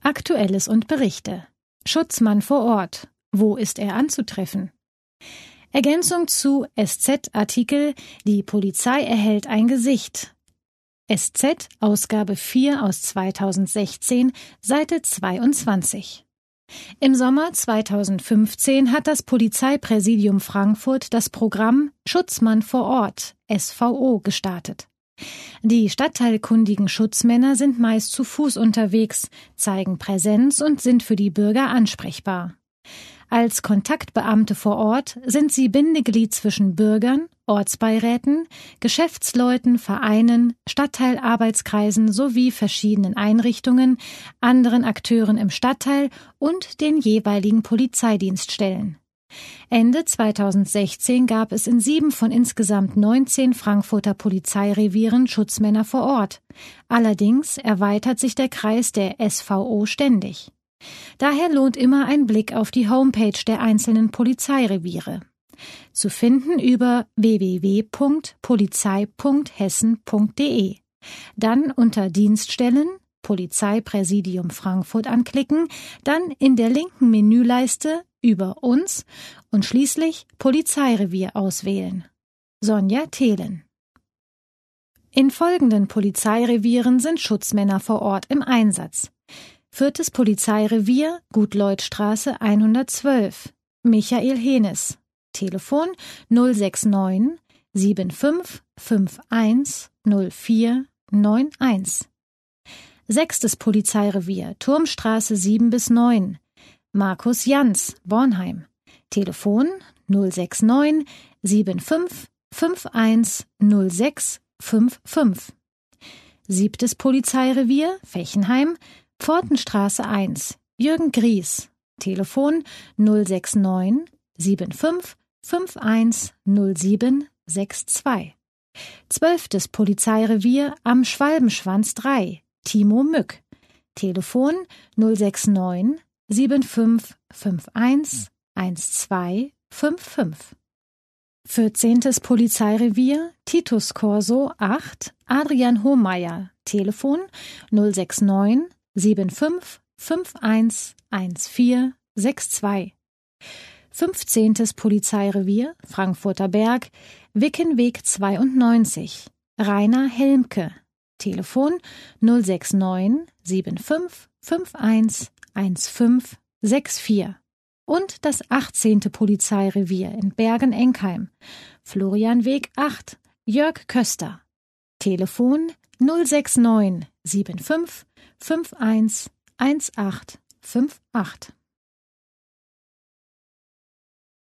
Aktuelles und Berichte. Schutzmann vor Ort. Wo ist er anzutreffen? Ergänzung zu SZ-Artikel Die Polizei erhält ein Gesicht. SZ, Ausgabe 4 aus 2016, Seite 22. Im Sommer 2015 hat das Polizeipräsidium Frankfurt das Programm Schutzmann vor Ort, SVO, gestartet. Die stadtteilkundigen Schutzmänner sind meist zu Fuß unterwegs, zeigen Präsenz und sind für die Bürger ansprechbar. Als Kontaktbeamte vor Ort sind sie Bindeglied zwischen Bürgern, Ortsbeiräten, Geschäftsleuten, Vereinen, Stadtteilarbeitskreisen sowie verschiedenen Einrichtungen, anderen Akteuren im Stadtteil und den jeweiligen Polizeidienststellen. Ende 2016 gab es in 7 von insgesamt 19 Frankfurter Polizeirevieren Schutzmänner vor Ort. Allerdings erweitert sich der Kreis der SVO ständig. Daher lohnt immer ein Blick auf die Homepage der einzelnen Polizeireviere. Zu finden über www.polizei.hessen.de. Dann unter Dienststellen Polizeipräsidium Frankfurt anklicken, dann in der linken Menüleiste über uns und schließlich Polizeirevier auswählen. Sonja Thelen. In folgenden Polizeirevieren sind Schutzmänner vor Ort im Einsatz. 4. Polizeirevier, Gutleutstraße 112, Michael Henes. Telefon 069 75 51 04 91. 6. Polizeirevier, Turmstraße 7-9, Markus Jans, Bornheim. Telefon 069 75 51 06 55. 7. Polizeirevier, Fechenheim, Pfortenstraße 1, Jürgen Gries. Telefon 069 75 51 07 62. 12. Polizeirevier am Schwalbenschwanz 3, Timo Mück. Telefon 069 75 51 12 55. 14. Polizeirevier Titus Corso 8, Adrian Hohmeier. Telefon 069 75 51 14 62. 15. Polizeirevier Frankfurter Berg, Wickenweg 92, Rainer Helmke. Telefon 069 75 51 15 64. Und das 18. Polizeirevier in Bergen-Enkheim, Florianweg 8, Jörg Köster. Telefon 069 75 51 18 58.